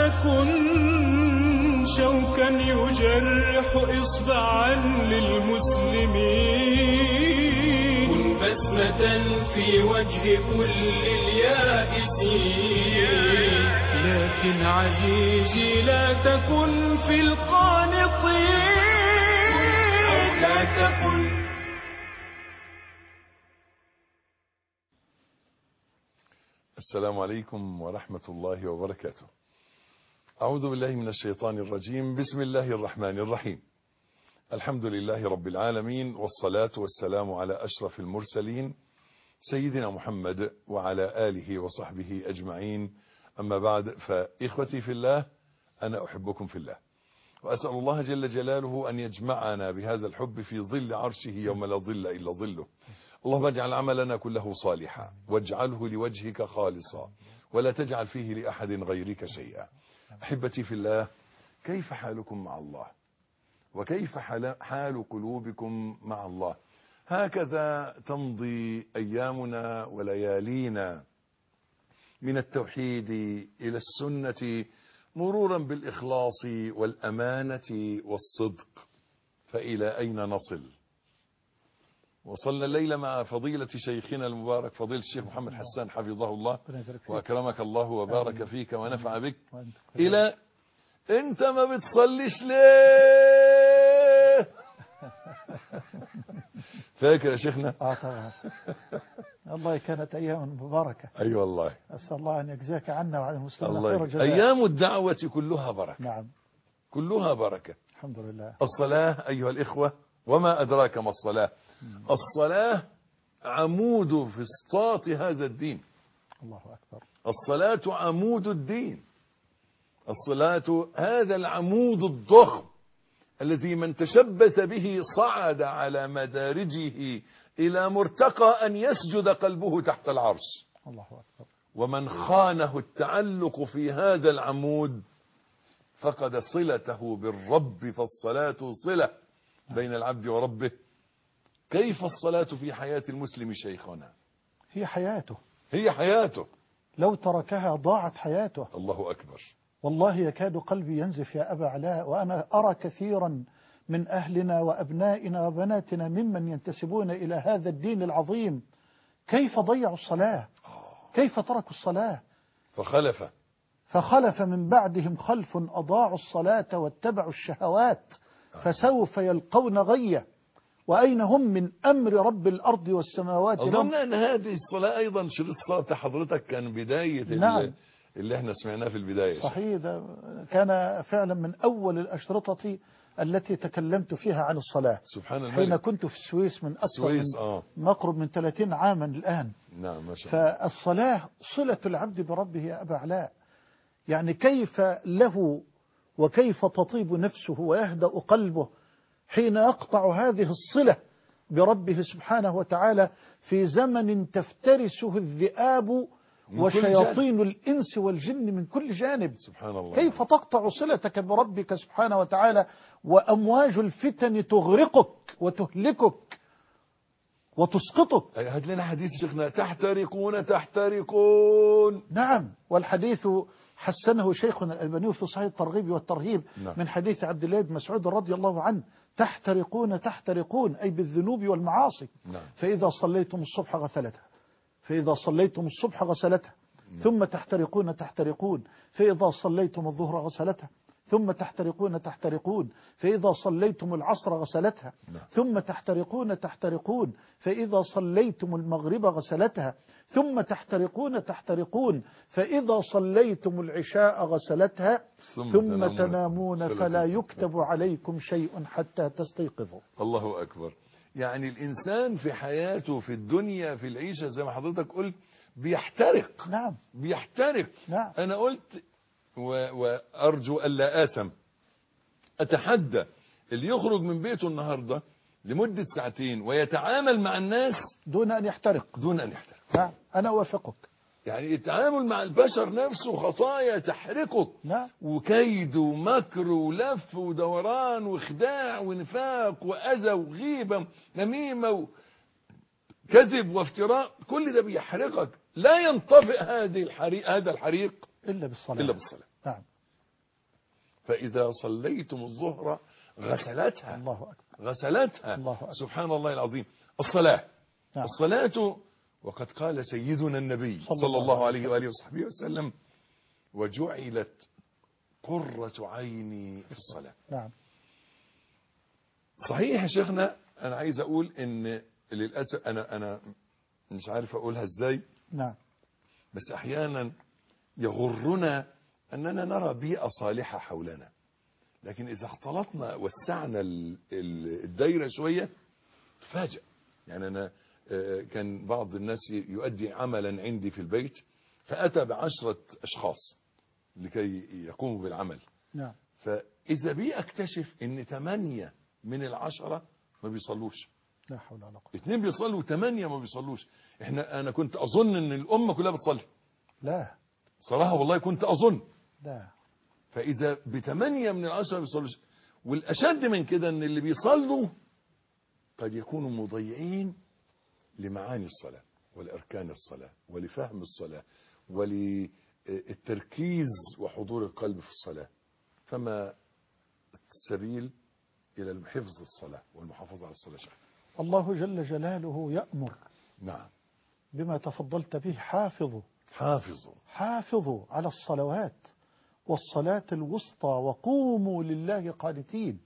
تكن شوكا يجرح إصبعا للمسلمين. كن بسمة في وجه كل اليائسين. لكن عزيزي لا تكن في القانطين، أو لا تكن. السلام عليكم ورحمة الله وبركاته. أعوذ بالله من الشيطان الرجيم. بسم الله الرحمن الرحيم. الحمد لله رب العالمين، والصلاة والسلام على أشرف المرسلين سيدنا محمد وعلى آله وصحبه أجمعين. أما بعد، فإخوتي في الله، أنا أحبكم في الله، وأسأل الله جل جلاله أن يجمعنا بهذا الحب في ظل عرشه يوم لا ظل إلا ظله. اللهم اجعل عملنا كله صالحا، واجعله لوجهك خالصا، ولا تجعل فيه لأحد غيرك شيئا. أحبتي في الله، كيف حالكم مع الله؟ وكيف حال قلوبكم مع الله؟ هكذا تمضي أيامنا وليالينا من التوحيد إلى السنة، مرورا بالإخلاص والأمانة والصدق، فإلى أين نصل؟ وصلنا الليلة مع فضيلة شيخنا المبارك فضيلة الشيخ محمد حسان حفظه الله وأكرمك الله وبارك فيك ونفع بك، إلى أنت ما بتصليش ليه؟ فاكر يا شيخنا؟ طبعا. والله كانت أيام مباركة. أي والله. أسأل الله أن يجزاك عنا وعن المسلمين خير الجزاء. أيام الدعوة كلها بركة. نعم، كلها بركة. الحمد لله. الصلاة أيها الإخوة، وما أدراك ما الصلاة؟ الصلاة عمود فسطاط هذا الدين. الله أكبر. الصلاة عمود الدين. الصلاة هذا العمود الضخم الذي من تشبث به صعد على مدارجه إلى مرتقى أن يسجد قلبه تحت العرش. الله أكبر. ومن خانه التعلق في هذا العمود فقد صلته بالرب، فالصلاة صلة بين العبد وربه. كيف الصلاة في حياة المسلم شيخنا؟ هي حياته. هي حياته. لو تركها ضاعت حياته. الله أكبر. والله يكاد قلبي ينزف يا أبا علاء، وأنا أرى كثيرا من أهلنا وأبنائنا وبناتنا ممن ينتسبون إلى هذا الدين العظيم كيف ضيعوا الصلاة، كيف تركوا الصلاة. فخلف من بعدهم خلف أضاعوا الصلاة واتبعوا الشهوات فسوف يلقون غية. وأين هم من أمر رب الأرض والسماوات؟ أظن أن هذه الصلاة أيضا شريط صلاة حضرتك كان بداية. نعم. اللي احنا سمعناه في البداية. صحيح، ده كان فعلا من أول الأشرطة التي تكلمت فيها عن الصلاة. سبحان الله. حين كنت في السويس من أكثر من مقرب من 30 عاما الآن. نعم ما شاء الله. فالصلاة صلة العبد بربه يا أبا علاء. يعني كيف له وكيف تطيب نفسه ويهدأ قلبه حين يقطع هذه الصلة بربه سبحانه وتعالى في زمن تفترسه الذئاب وشياطين الإنس والجن من كل جانب. سبحان الله. كيف تقطع صلتك بربك سبحانه وتعالى وأمواج الفتن تغرقك وتهلكك وتسقطك؟ هات لنا حديث شيخنا، تحترقون. نعم، والحديث حسنه شيخنا الألباني في صحيح الترغيب والترهيب. نعم. من حديث عبد الله بن مسعود رضي الله عنه، تحترقون أي بالذنوب والمعاصي. نعم. فإذا صليتم الصبح غسلتها ثم تحترقون فإذا صليتم الظهر غسلتها ثم تحترقون فإذا صليتم العصر غسلتها ثم تحترقون فإذا صليتم المغرب غسلتها ثم تحترقون فإذا صليتم العشاء غسلتها ثم تنامون فلا يكتب عليكم شيء حتى تستيقظوا. الله أكبر. يعني الإنسان في حياته في الدنيا في العيشة زي ما حضرتك قلت بيحترق. نعم. بيحترق. نعم. أنا قلت وأرجو ألا آثم، أتحدى اللي يخرج من بيته النهاردة لمدة ساعتين ويتعامل مع الناس دون أن يحترق. نعم، أنا أوافقك. يعني التعامل مع البشر نفسه خطايا تحرقك. نعم. وكيد ومكر ولف ودوران وخداع ونفاق وأذى وغيبة نميمة وكذب وافتراء، كل ده بيحرقك. لا ينطفئ هذا الحريق إلا بالصلاة. بالصلاة. نعم. فإذا صليتم الظهر غسلتها. الله أكبر. غسلتها. الله أكبر. سبحان الله العظيم. الصلاة. نعم. الصلاة، وقد قال سيدنا النبي صلى الله عليه وآله وصحبه وسلم: وجعلت قرة عيني في الصلاة. نعم. صحيح يا شيخنا، أنا عايز أقول إن للأسف أنا مش عارف أقولها إزاي، نعم. بس أحيانا يغرنا أننا نرى بيئة صالحة حولنا، لكن إذا اختلطنا وسعنا الدايرة شوية تفاجأ. يعني أنا كان بعض الناس يؤدي عملا عندي في البيت، فأتى ب10 أشخاص لكي يقوموا بالعمل. نعم. فإذا بي أكتشف أن 8 من 10 ما بيصلوش. لا حول ولا قوة. 2 بيصلوا و8 ما بيصلوش. أنا كنت أظن أن الأمة كلها بتصلي. لا صراحة والله كنت أظن. لا. فإذا ب8 من 10 ما بيصلوش، والأشد من كده أن اللي بيصلوا قد يكونوا مضيعين لمعاني الصلاة ولأركان الصلاة ولفهم الصلاة وللتركيز وحضور القلب في الصلاة. فما السبيل إلى حفظ الصلاة والمحافظة على الصلاة؟ الله جل جلاله يأمر نعم بما تفضلت به: حافظوا حافظوا على الصلوات والصلاة الوسطى وقوموا لله قانتين.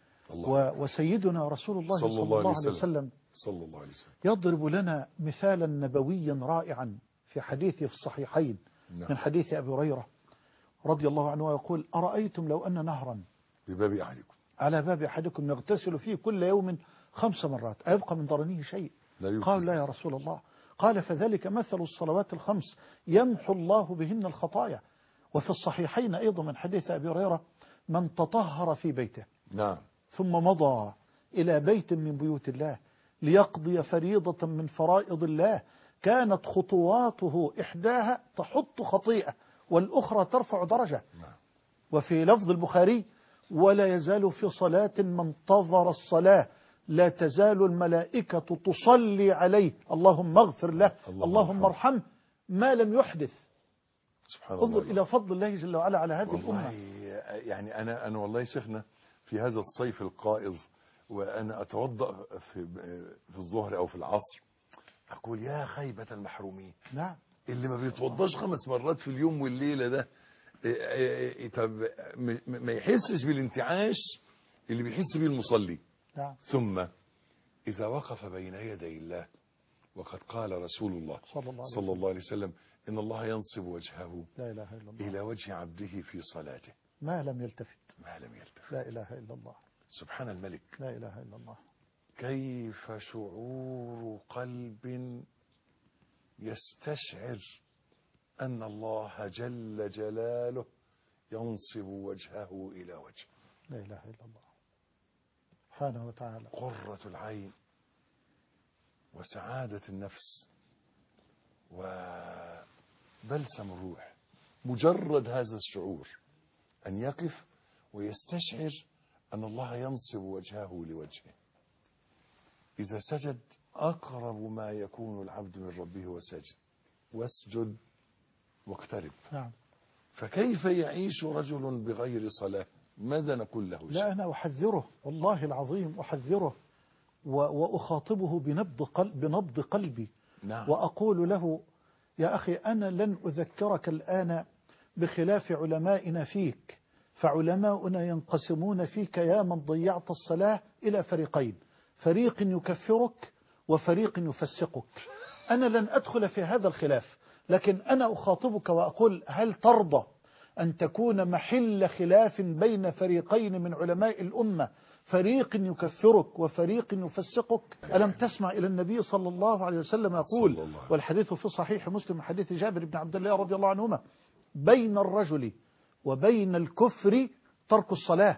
وسيدنا رسول الله صلى الله عليه وسلم يضرب لنا مثالا نبويا رائعا في حديثه في الصحيحين. نعم. من حديث أبي هريرة رضي الله عنه يقول: أرأيتم لو أن نهرا بباب أحدكم على باب أحدكم يغتسل فيه كل يوم 5 مرات أيبقى من ضرنه شيء؟ قال: لا يا رسول الله. قال: فذلك مثل الصلوات ال5 يمحو الله بهن الخطايا. وفي الصحيحين أيضا من حديث أبي هريرة: من تطهر في بيته نعم ثم مضى إلى بيت من بيوت الله ليقضي فريضة من فرائض الله كانت خطواته إحداها تحط خطيئة والأخرى ترفع درجة. وفي لفظ البخاري: ولا يزال في صلاة من انتظر الصلاة لا تزال الملائكة تصلي عليه اللهم اغفر له اللهم ارحمه ما لم يحدث. سبحان الله. انظر إلى فضل الله جل وعلا على هذه الأمة. يعني أنا والله شيخنا في هذا الصيف القائض وأنا أتوضأ في الظهر أو في العصر أقول: يا خيبة المحرومين. نعم. اللي ما بيتوضاش 5 مرات في اليوم والليلة ده، طب ما يحسش بالانتعاش اللي بيحس بيه المصلي. نعم. ثم إذا وقف بين يدي الله، وقد قال رسول الله صلى الله عليه وسلم: إن الله ينصب وجهه لا إله إلا الله إلى وجه عبده في صلاته ما لم يلتفت. لا إله إلا الله. سبحان الملك. لا إله إلا الله. كيف شعور قلب يستشعر أن الله جل جلاله ينصب وجهه إلى وجهه. لا إله إلا الله سبحانه وتعالى. قرة العين وسعادة النفس وبلسم الروح، مجرد هذا الشعور أن يقف ويستشعر أن الله ينصب وجهه لوجهه. إذا سجد أقرب ما يكون العبد من ربه وسجد واسجد واقترب. نعم. فكيف يعيش رجل بغير صلاة؟ ماذا نقول له؟ لا أنا أحذره والله العظيم، أحذره وأخاطبه بنبض قلبي. نعم. وأقول له: يا أخي أنا لن أذكرك الآن بخلاف علمائنا فيك، فعلماؤنا ينقسمون فيك يا من ضيعت الصلاة إلى فريقين: فريق يكفرك وفريق يفسقك. أنا لن أدخل في هذا الخلاف، لكن أنا أخاطبك وأقول: هل ترضى أن تكون محل خلاف بين فريقين من علماء الأمة، فريق يكفرك وفريق يفسقك؟ ألم تسمع إلى النبي صلى الله عليه وسلم يقول، والحديث في صحيح مسلم حديث جابر بن عبد الله رضي الله عنهما: بين الرجل وبين الكفر ترك الصلاة.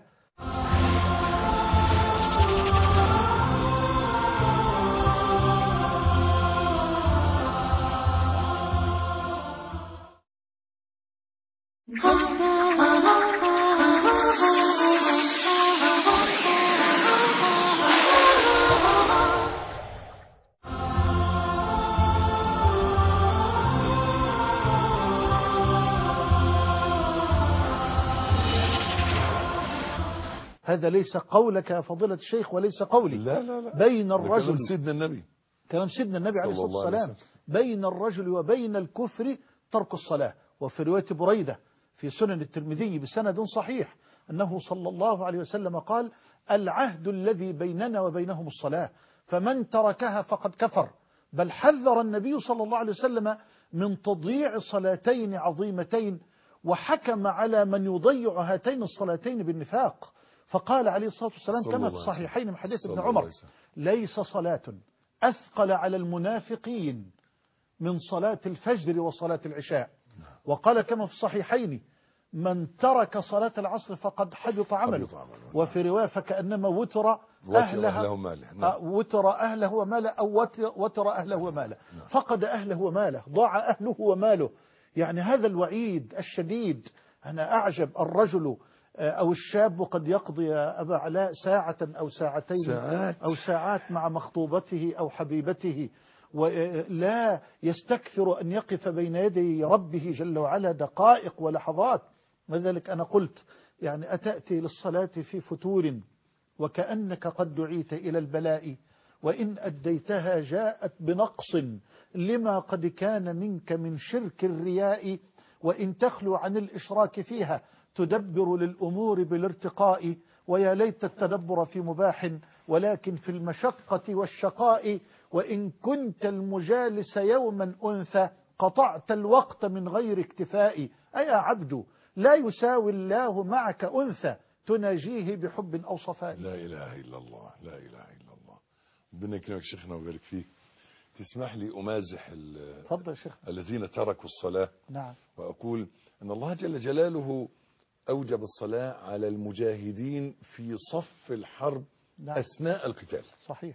هذا ليس قولك يا فضيلة الشيخ وليس قولي. لا بين ده الرجل، كلام سيدنا النبي، كلام سيدنا النبي عليه صلى الصلاة الله عليه والسلام، وسلم. بين الرجل وبين الكفر ترك الصلاة. وفي رواية بريدة في سنن الترمذي بسند صحيح أنه صلى الله عليه وسلم قال: العهد الذي بيننا وبينهم الصلاة، فمن تركها فقد كفر. بل حذر النبي صلى الله عليه وسلم من تضييع صلاتين عظيمتين، وحكم على من يضيع هاتين الصلاتين بالنفاق، فقال عليه الصلاة والسلام صلى كما الله في عليه وسلم. الصحيحين من حديث صلى ابن الله عمر: عليه وسلم. ليس صلاة أثقل على المنافقين من صلاة الفجر وصلاة العشاء. وقال كما في الصحيحين: من ترك صلاة العصر فقد حبط عمله. وفي رواية: فكأنما وتر أهله وماله. وتر أهله وماله، أو وتر أهله وماله، فقد أهله وماله، ضاع أهله وماله. يعني هذا الوعيد الشديد. أنا أعجب الرجل أو الشاب قد يقضي يا أبا علاء ساعة أو ساعتين أو ساعات مع مخطوبته أو حبيبته، ولا يستكثر أن يقف بين يدي ربه جل وعلا دقائق ولحظات. وذلك أنا قلت يعني أتأتي للصلاة في فتور وكأنك قد دعيت إلى البلاء، وإن أديتها جاءت بنقص لما قد كان منك من شرك الرياء، وإن تخلو عن الإشراك فيها تدبر للأمور بالارتقاء، ويا ليت التدبر في مباح ولكن في المشقة والشقاء، وإن كنت المجالس يوما أنثى قطعت الوقت من غير اكتفاء. أيا عبد لا يساوي الله معك أنثى تناجيه بحب أو صفاء. لا إله إلا الله، لا إله إلا الله. ربنا يكرمك شيخنا ويبارك فيك. تسمح لي أمازح تفضل يا شيخ. الذين تركوا الصلاة. نعم. وأقول أن الله جل جلاله أوجب الصلاة على المجاهدين في صف الحرب. نعم. أثناء القتال. صحيح.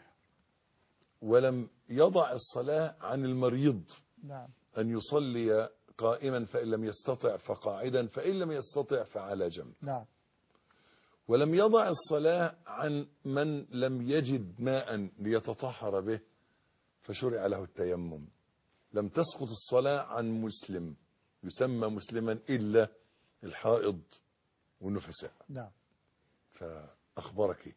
ولم يضع الصلاة عن المريض. نعم. أن يصلي قائما فإن لم يستطع فقاعدا، فإن لم يستطع فعلى جنب. نعم. ولم يضع الصلاة عن من لم يجد ماء ليتطهر به فشرع له التيمم. لم تسقط الصلاة عن مسلم يسمى مسلما إلا الحائض والنفساء. نعم. فأخبرك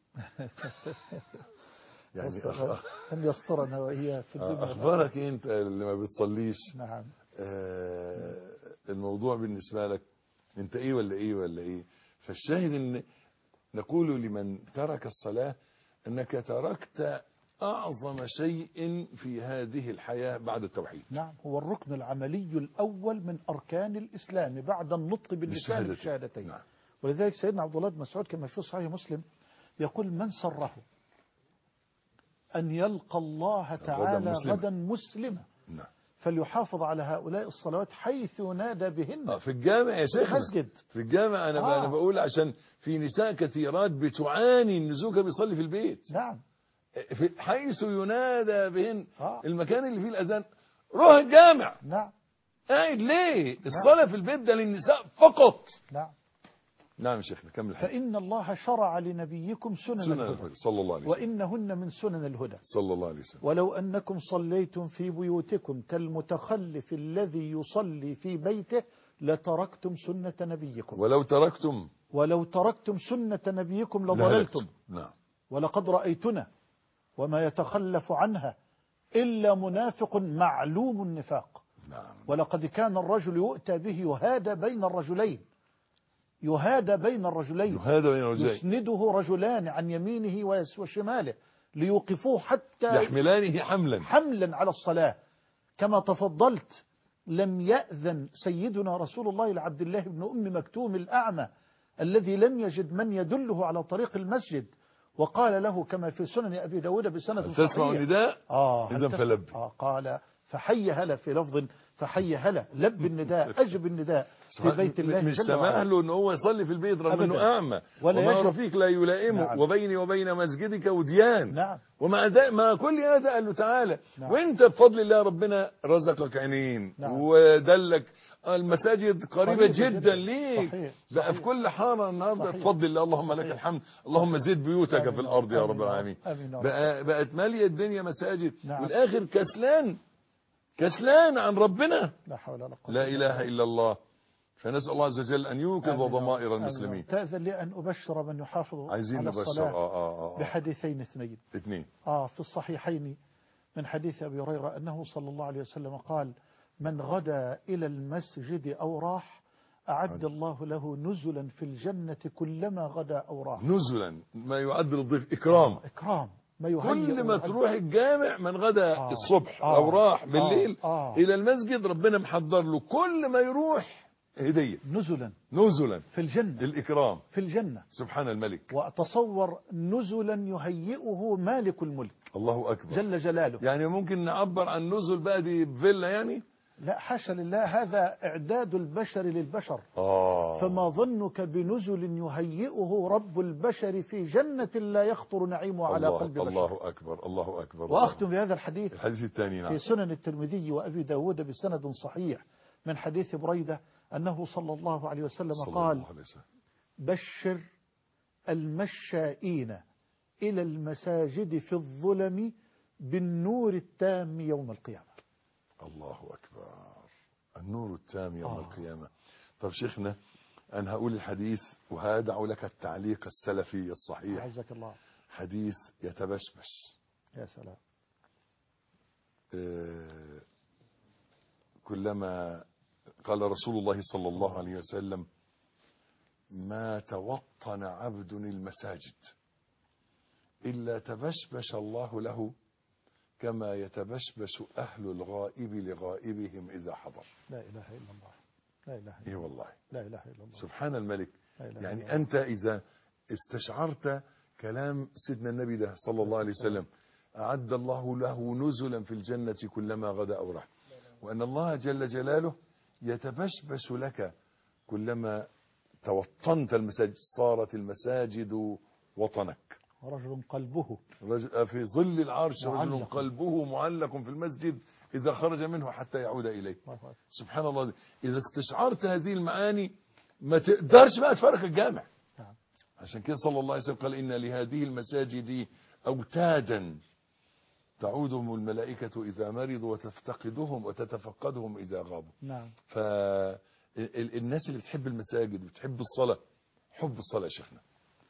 يعني أن يسترنا وإياه في الدنيا. أخبرك أنت اللي ما بتصليش. نعم. الموضوع بالنسبة لك أنت إيه ولا إيه ولا إيه. فالشاهد أن نقول لمن ترك الصلاة أنك تركت أعظم شيء في هذه الحياة بعد التوحيد. نعم. هو الركن العملي الأول من أركان الإسلام بعد النطق باللسان بالشهادتين. نعم. ولذلك سيدنا عبد الله بن مسعود كما في صحيح مسلم يقول: من سره أن يلقى الله تعالى غدا مسلما نعم. فليحافظ على هؤلاء الصلوات حيث ينادى بهن. في الجامع يا شيخ، المسجد، في الجامع. أنا بقول عشان في نساء كثيرات بتعاني إن زوجها بيصلي في البيت. نعم. حيث ينادى بهن. المكان اللي فيه الأذان روح الجامع. نعم. قاعد ليه؟ الصلاة في البيت ده للنساء فقط. نعم. نعم يا شيخ نكمل. فإن الله شرع لنبيكم سنن الهدى صلى الله عليه وسلم، وإنهن من سنن الهدى صلى الله عليه وسلم. ولو أنكم صليتم في بيوتكم كالمتخلف الذي يصلي في بيته لتركتم سنة نبيكم. ولو تركتم سنة نبيكم لضللتم. نعم. ولقد رأيتنا وما يتخلف عنها إلا منافق معلوم النفاق. نعم. ولقد كان الرجل يؤتى به يهادى بين الرجلين يسنده رجلان عن يمينه وشماله ليوقفوه حتى يحملانه حملا على الصلاة. كما تفضلت لم يأذن سيدنا رسول الله لعبد الله بن أم مكتوم الأعمى الذي لم يجد من يدله على طريق المسجد، وقال له كما في سنن أبي داود بسند صحيح: تسمع النداء؟ إذن فلب. قال فحي هلا، في لفظ فحي هلا، لب النداء، أجب النداء في بيت الله. مش سمح له ان هو يصلي في البيت رغم انه اعمى وما رفيق لا يلائمه. نعم. وبيني وبين مسجدك وديان. نعم. ومع كل هذا قال له تعالى. نعم. وانت بفضل الله ربنا رزقك عينين. نعم. ودلك المساجد قريبة جدا ليك. بقى في كل حارة النهارده بفضل الله. اللهم لك الحمد. اللهم زد بيوتك في الارض يا رب العالمين. بقت مالية الدنيا مساجد. نعم. والاخر كسلان عن ربنا. لا حول ولا قوة لا إله إلا الله. فنسأل الله عز وجل أن يوقظ ضمائر المسلمين. تأذن لي أن أبشر من يحافظ عايزين على نبشر الصلاة بحديثين اثنين. في الصحيحين من حديث أبي هريرة أنه صلى الله عليه وسلم قال: من غدا إلى المسجد أو راح أعد الله له نزلا في الجنة كلما غدا أو راح. نزلا ما يعد للضيف إكرام. إكرام ما يهيئ. كل ما تروح الجامع من غدا الصبح أو راح بالليل إلى المسجد ربنا محضر له كل ما يروح هدية. نزلا في الجنة، الإكرام في الجنة سبحان الملك. وأتصور نزلا يهيئه مالك الملك الله أكبر جل جلاله. يعني ممكن نعبر عن نزل بقى دي بفيلا يعني؟ لا حاشا لله، هذا إعداد البشر للبشر. فما ظنك بنزل يهيئه رب البشر في جنة لا يخطر نعيمه على قلب بشر. الله أكبر الله أكبر. وأختم بهذا الحديث الثاني في سنن الترمذي وأبي داود بسند صحيح من حديث بريدة أنه صلى الله عليه وسلم قال: بشر المشائين إلى المساجد في الظلم بالنور التام يوم القيامة. الله أكبر، النور التام يوم القيامة. طب شيخنا أنا هقول الحديث وهدع لك التعليق السلفي الصحيح. عزك الله. حديث يتبشبش. يا سلام. كلما قال رسول الله صلى الله عليه وسلم: ما توطن عبد المساجد إلا تبشبش الله له كما يتبشبش أهل الغائب لغائبهم إذا حضر. لا إله إلا الله. لا إله إلا الله. والله لا إله إلا الله. سبحان الملك. يعني الله. أنت إذا استشعرت كلام سيدنا النبي ده صلى الله عليه وسلم: أعد الله له نزلا في الجنة كلما غدا أو راح، وأن الله جل جلاله يتبشبش لك كلما توطنت المساجد، صارت المساجد وطنك. رجل قلبه في ظل العرش رجل قلبه معلق في المسجد إذا خرج منه حتى يعود إليه. سبحان الله. إذا استشعرت هذه المعاني ما تقدرش بقى تفارق الجامع. عشان كده صلى الله عليه وسلم قال: إن لهذه المساجد أوتادا تعودهم الملائكة إذا مرضوا وتفتقدهم وتتفقدهم إذا غابوا. فالناس اللي بتحب المساجد وبتحب الصلاة، حب الصلاة يا شيخنا.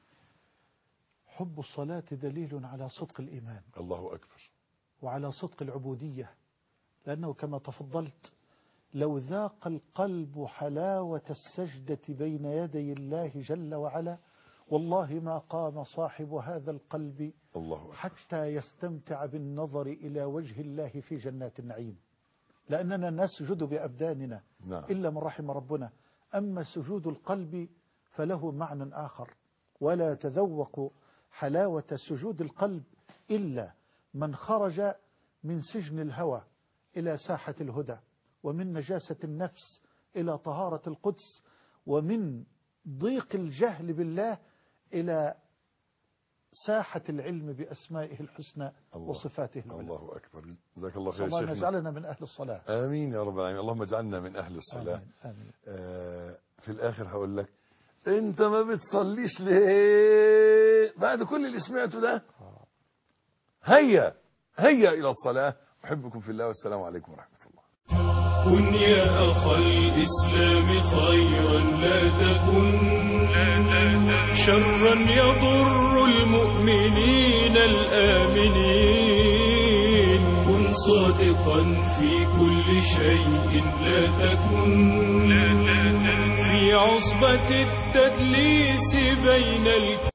حب الصلاة دليل على صدق الإيمان. الله أكبر. وعلى صدق العبودية، لأنه كما تفضلت لو ذاق القلب حلاوة السجدة بين يدي الله جل وعلا والله ما قام صاحب هذا القلب حتى يستمتع بالنظر إلى وجه الله في جنات النعيم، لأننا نسجد بأبداننا إلا من رحم ربنا. أما سجود القلب فله معنى آخر، ولا تذوق حلاوة سجود القلب إلا من خرج من سجن الهوى إلى ساحة الهدى، ومن نجاسة النفس إلى طهارة القدس، ومن ضيق الجهل بالله إلى ساحة العلم بأسمائه الحسنى وصفاته العلى. الله أكبر. جزاك الله خير. اللهم اجعلنا من أهل الصلاة. آمين يا رب العالمين. اللهم اجعلنا من أهل الصلاة. آمين. في الآخر هقول لك: أنت ما بتصليش ليه بعد كل اللي سمعته ده؟ هيا إلى الصلاة. أحبكم في الله والسلام عليكم ورحمة الله. كن يا أخ الإسلام خيرا لا تكن شرا يضر المؤمنين الآمنين. كن صادقا في كل شيء لا تكن في عصبة التدليس بين